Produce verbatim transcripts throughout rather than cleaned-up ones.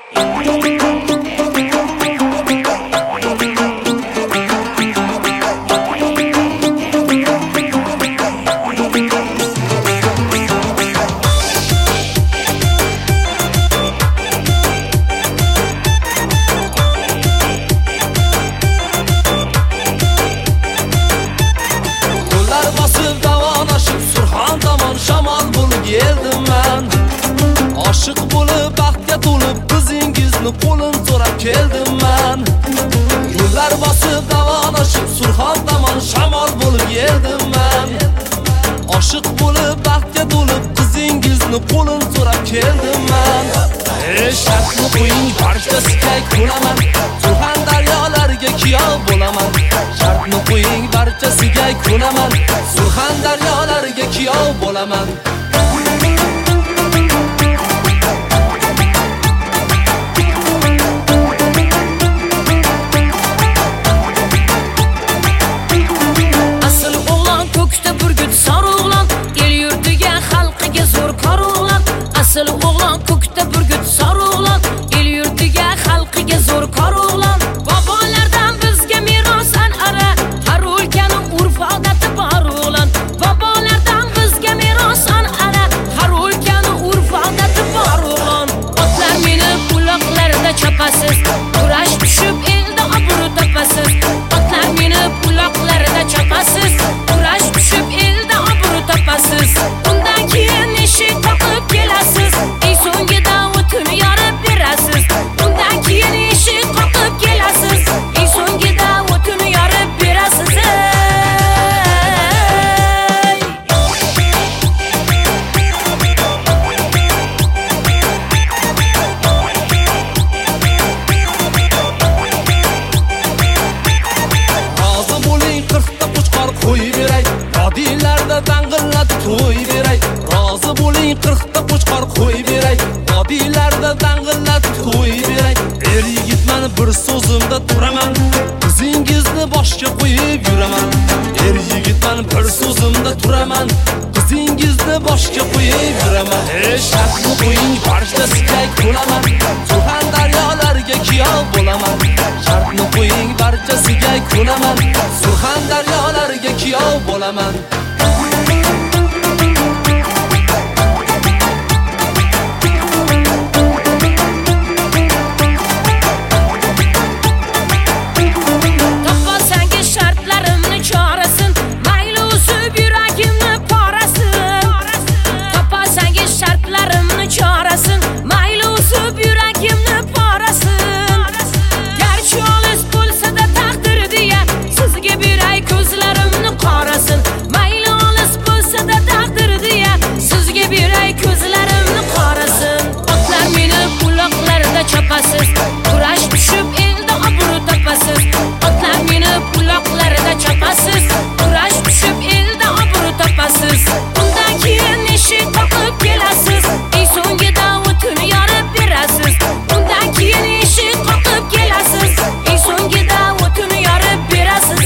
Aşık bo'lib baxtga to'lib qizingizni qo'lin so'rab keldim men. Yo'llar bosib davonashib Surxon tomon shamol bo'lib yeldim men. Aşık bo'lib baxtga to'lib qizingizni qo'lin so'rab keldim men. Ey shartni qo'ying barchasiga ko'naman, Surxon daryolarga kiyov bo'laman. Shartni qo'ying barchasiga ko'naman, Surxon daryolarga kiyov bo'laman. Asıl oğlan ko'kda burgut sar oğlan, el yurtiga xalqiga zo'r kor oğlan. Bobolardan bizga meros an'ana, har o'lkaning urf odati bor oğlan. Bobolardan bizga meros an'ana, har o'lkaning urf odati bor oğlan. Otlar minib uloqlarda chopasiz, kurash tushib elda obro' topasiz. Otlar minib uloqlarda chopasiz, kurash tushib elda obro' topasiz. Undan keyin eshik taqib kelasiz, ey so'nggi davotini yorib berasiz. Undan keyin eshik qoqib kelasiz, ey so'nggi davotini yorib berasiz. Rozi bo'ling qirqta qo'chqor qo'yib beray, vodiylarda dang'illatib to'y beray. Rozi bo'ling qirqta qo'chqor qo'yib beray, vodiylarda dang'illatib to'y beray. Er yigitman bir so'zimda turaman, qizingizni boshga qo'yib yuraman. Er yigitman bir so'zimda turaman, qizingizni boshga qo'yib yuraman. Ey shartni qo'ying barchasiga ko'naman, Surxon daryolarga kiyov bo'laman. Shartni qo'ying barchasiga ko'naman, Surxon daryolarga kiyov bo'laman. Chopasiz, kurash tushib elda obro' topasiz. Otlar minib uloqlarda chopasiz, kurash tushib elda obro' topasiz. Undan keyin eshik qoqib kelasiz, ey so'nggi davotini yorib berasiz. Undan keyin eshik qoqib kelasiz, ey so'nggi davotini yorib berasiz.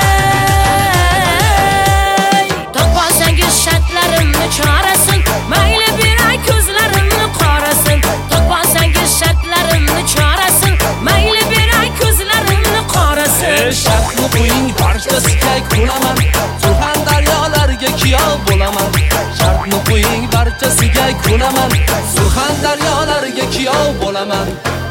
Topolsangiz shartlarimni chorasin, mayli beray ko'zlarimni qorasin. Topolsangiz shartlarimni chorasin, mayli beray ko'zlarimni qorasin. Ey shartni qo'ying barchasiga ko'naman, Surxon daryolarga kiyov bo'laman. Shartni qo'ying barchasiga ko'naman, Surxon daryolarga kiyov bo'laman.